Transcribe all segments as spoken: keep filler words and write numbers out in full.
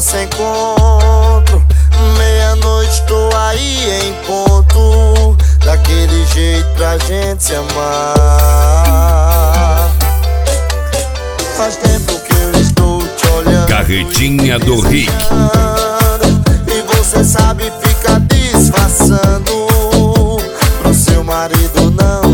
nosso encontro. Meia-noite tô aí em ponto, daquele jeito pra gente se amar. Faz tempo que eu estou te olhando, Carretinha do Rick. e você sabe, fica disfarçando pro seu marido não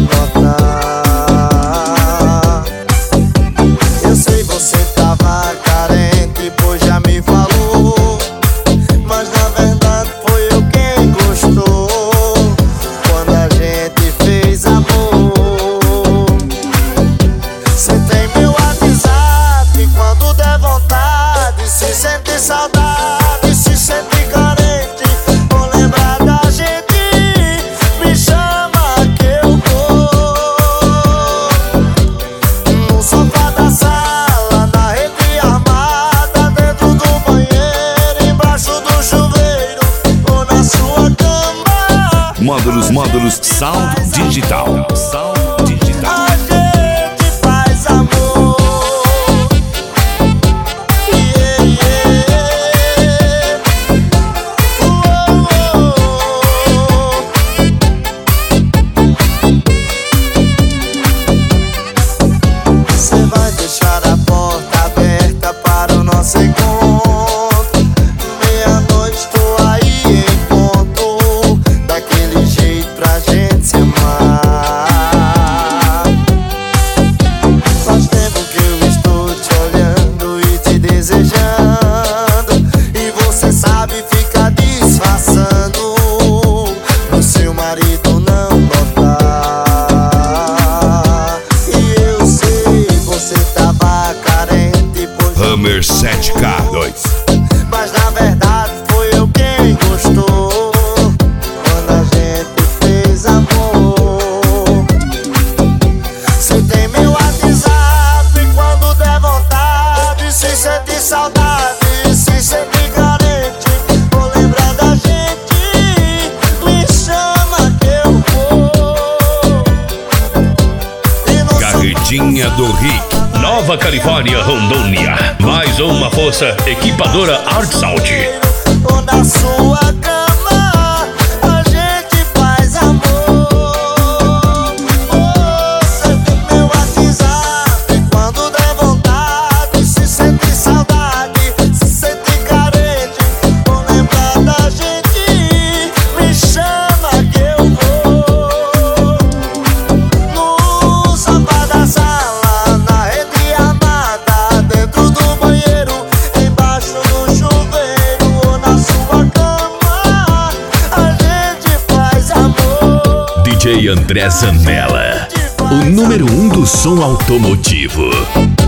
notar. Eu sei, você tava carente, pois já me falou, mas na verdade foi eu quem gostou quando a gente fez amor. Cê tem meu WhatsApp, quando der vontade, se sente saudade, se sente carente, ou lembrar da gente, me chama que eu vou. No sofá da sala, na rede armada, dentro do banheiro, embaixo do chuveiro, ou na sua cama. Módulos, módulos, Sound Digital. Sound Digital. A gente faz amor. Yeah, yeah. Uou, uou. Cê vai deixar a porta aberta para o nosso encontro. Meia-noite tô aí em ponto, daquele jeito pra gente se amar. Faz tempo que eu estou te olhando e te desejando, e você sabe, fica disfarçando pro seu marido não notar. E eu sei, você tava carente, pois Hammer sete K dois. mas na verdade foi eu quem gostou quando a gente fez amor. Cê tem meu WhatsApp, quando der vontade, se sente saudade, se sente carente, ou lembrar da gente, me chama que eu vou. E no Carretinha do Rick. Nova Califórnia, Rondônia. Mais uma força equipadora Art Sound. ou na sua cama, a gente faz amor. Você tem meu WhatsApp, quando der vontade, se sente saudade, se sente carente, ou lembrar da gente, me chama que eu vou. No sofá da sala, na rede armada, dentro do banheiro, embaixo do chuveiro, ou na sua cama, a gente faz amor. D J André Zanella, o número um do som automotivo.